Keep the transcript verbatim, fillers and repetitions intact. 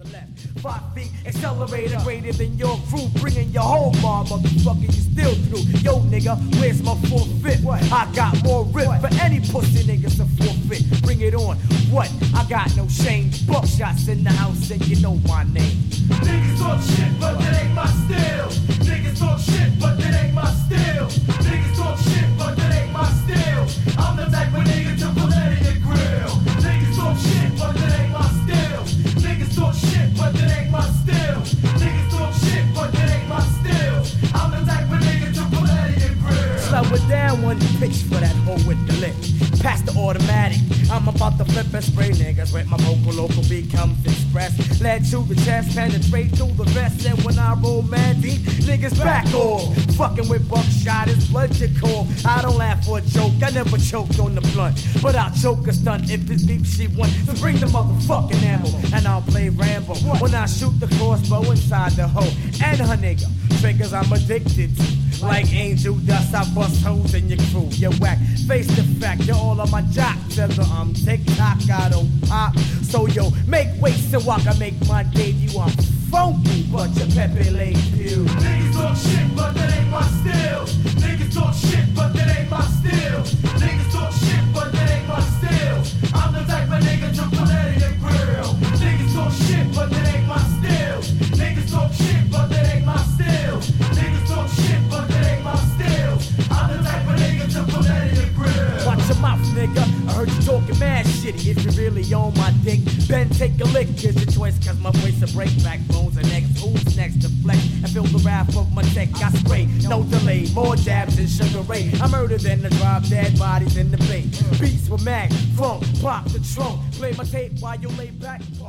the left. Five feet, accelerator greater than your crew, bringing your whole bar, motherfucker, you still through. Yo, nigga, where's my forfeit? What? I got more rip what? For any pussy niggas to forfeit. Bring it on. What? I got no shame. Buckshots in the house and you know my name. Niggas talk shit, but that ain't my style. Niggas talk shit, but that ain't my style. Niggas talk shit, but that ain't my style. I'm the type of nigga to pull that in your grill. Niggas talk shit, but that ain't my style. Niggas talk shit, but that ain't my style. Niggas talk shit, but that ain't my style. I'm the type of nigga to pull that in your grill. Slow it down when you pitch for that hole with the lip. Pass the automatic. I'm about to flip and spray niggas with my vocal local becomes express. Lead to the chest, penetrate through the vest. And when I roll mad deep, niggas back off. Fucking with buckshot is blood you call. I don't laugh for a joke, I never choked on the blunt. But I'll choke a stunt if it's deep she wants. So bring the motherfucking ammo, and I'll play Rambo. When I shoot the crossbow inside the hoe. And her nigga, triggers I'm addicted to. Like angel dust, I bust holes in your crew. You whack, face the fact, you're all on my jock. Tell her I'm tick-tock, I don't pop. So yo, make way so I can make my debut. I'm funky, but your Pepe Le Pew. Niggas talk shit, but that ain't my style. Niggas talk shit, but that ain't my style. Niggas talk shit, but that ain't my style. I'm the type of nigga to put that in your grill. Niggas talk shit, but that ain't my style. Niggas talk shit, but that ain't my style. Niggas talk shit, but that ain't my style. I'm the type of nigga to put that in your grill. Watch your mouth, nigga. I heard you talking mad shitty. If you really on my dick, Ben, take a lick. Here's your choice, cause my voice will break backbones and next. Who's next to flex? And feel the wrath of my tech. I spray, no delay. More dabs than Sugar Ray. I murder than the drop dead bodies in the bay. Beats with Mac, funk, pop the trunk. Play my tape while you lay back.